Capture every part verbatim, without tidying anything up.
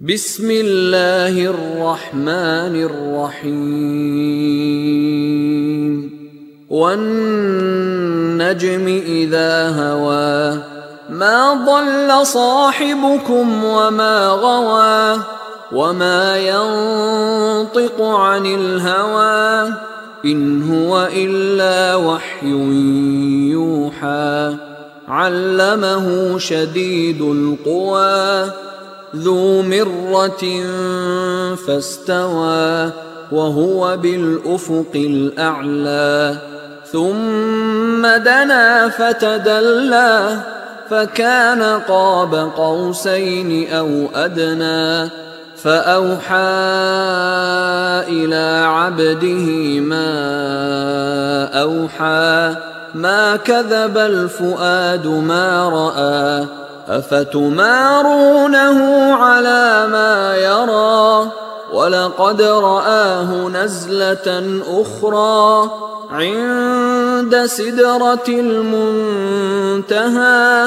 بسم الله الرحمن الرحيم والنجم إذا هوى ما ضل صاحبكم وما غوى وما ينطق عن الهوى إن هو إلا وحي يوحى علمه شديد القوى ذو مرة فاستوى وهو بالأفق الأعلى ثم دنا فتدلى فكان قاب قوسين أو أدنى فأوحى إلى عبده ما أوحى ما كذب الفؤاد ما رأى أفتمارونه على ما يرى ولقد رآه نزلة أخرى عند سدرة المنتهى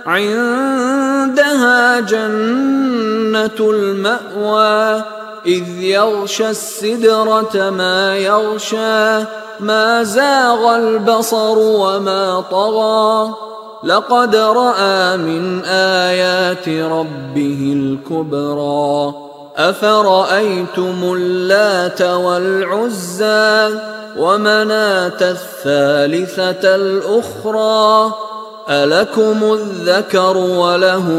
عندها جنة المأوى إذ يغشى السدرة ما يغشى ما زاغ البصر وما طغى لقد رأى من آيات ربه الكبرى أفرأيتم اللات والعزى ومناة الثالثة الأخرى ألكم الذكر وله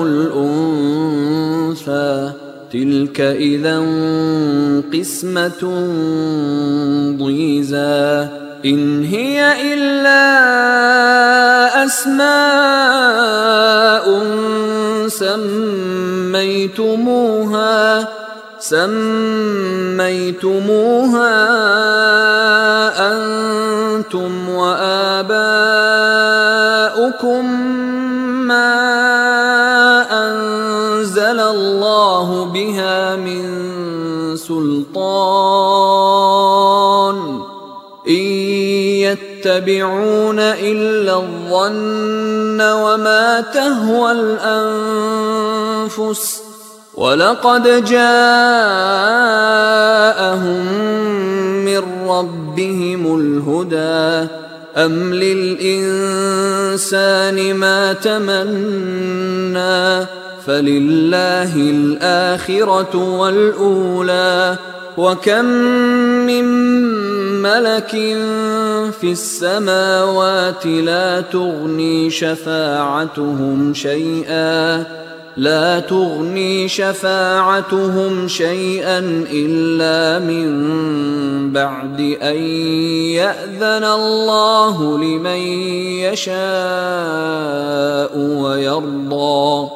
الأنثى تلك إذا قسمة ضيزى إن هي إلا أسماء سميتموها سميتموها أنتم وآباؤكم ما أنزل الله بها من سلطان إن يتبعون إلا الظن وما تهوى الأنفس ولقد جاءهم من ربهم الهدى أم للإنسان ما تمنى فلله الآخرة والأولى وكم من ملك في السماوات لا تغني شفاعتهم شيئا لا تغني شفاعتهم شيئا إلا من بعد أن يأذن الله لمن يشاء ويرضى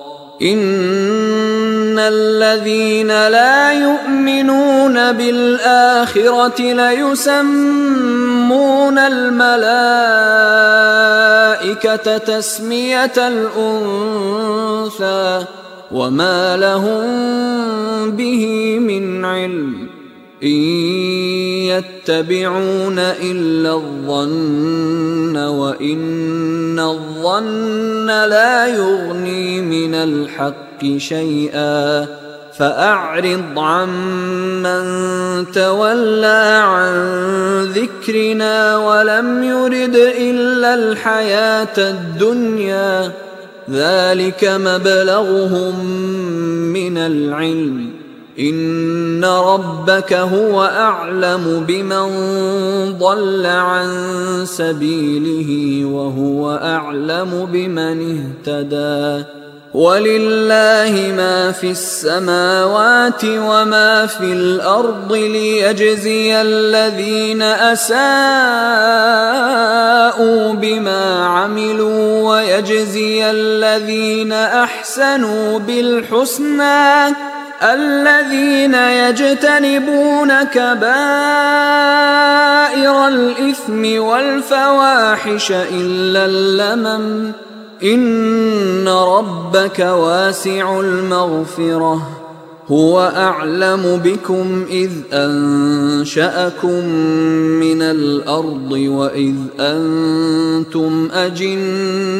إن الذين لا يؤمنون بالآخرة ليسمون الملائكة تسمية الأنثى وما لهم به من علم إن يتبعون إلا الظن وإن الظن لا يغني من الحق شيئا فأعرض عمن تولى عن ذكرنا ولم يرد إلا الحياة الدنيا ذلك مبلغهم من العلم إن ربك هو أعلم بمن ضل عن سبيله وهو أعلم بمن اهتدى ولله ما في السماوات وما في الأرض ليجزي الذين أساءوا بما عملوا ويجزي الذين أحسنوا بالحسنى الذين يجتنبون كبائر الإثم والفواحش إلا اللمم إن ربك واسع المغفرة هو أعلم بكم إذ أنشأكم من الأرض وإذ أنتم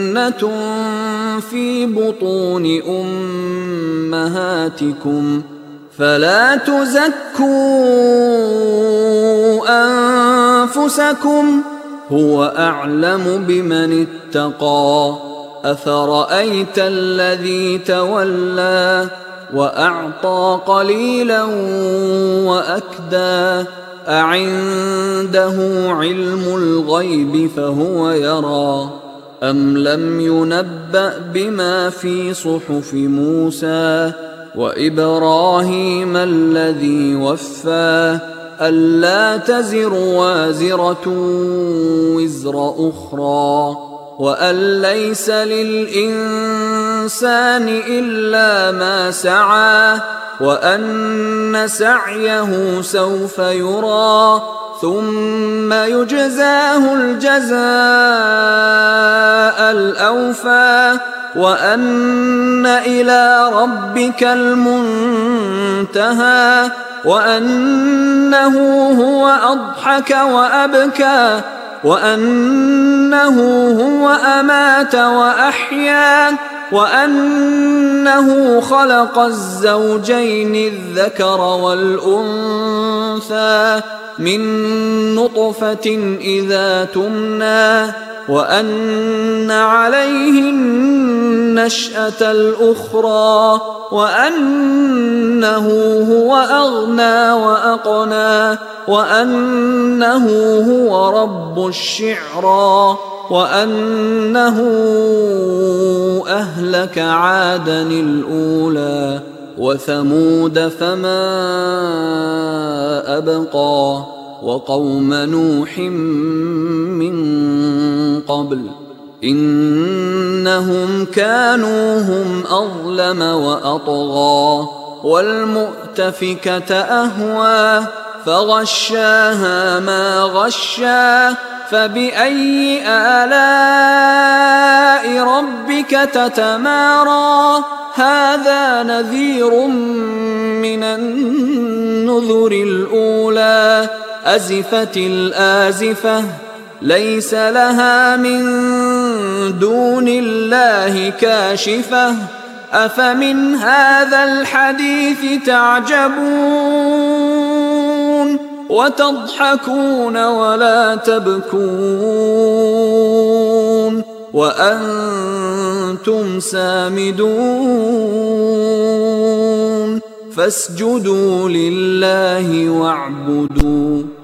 أجنة في بطون أمهاتكم فلا تزكوا أنفسكم هو أعلم بمن اتقى أفرأيت الذي تولى وأعطى قليلا وأكدى أعنده علم الغيب فهو يرى أم لم ينبأ بما في صحف موسى وإبراهيم الذي وفى ألا تزر وازرة وزر أخرى وأن ليس للإنسان إلا ما سعى وأن سعيه سوف يرى ثم يجزاه الجزاء الأوفى وأن إلى ربك المنتهى وأنه هو أضحك وأبكى وأنه هو أمات وأحيا وأنه خلق الزوجين الذكر والأنثى من نطفة إذا تمنى وأن عليه النشأة الأخرى وأنه هو أغنى وأقنى وأنه هو رب الشعرى وأنه أهلك عادا الأولى وثمود فما أبقى وقوم نوح من قبل إنهم كانوا هم أظلم وأطغى والمؤتفكة أهوى فغشاها ما غشا فبأي آلاء ربك تتمارى هذا نذير من النذر الأولى أزفت الآزفة ليس لها من دون الله كاشفة أفمن هذا الحديث تعجبون وتضحكون ولا تبكون وأنتم سامدون فاسجدوا لله واعبدوا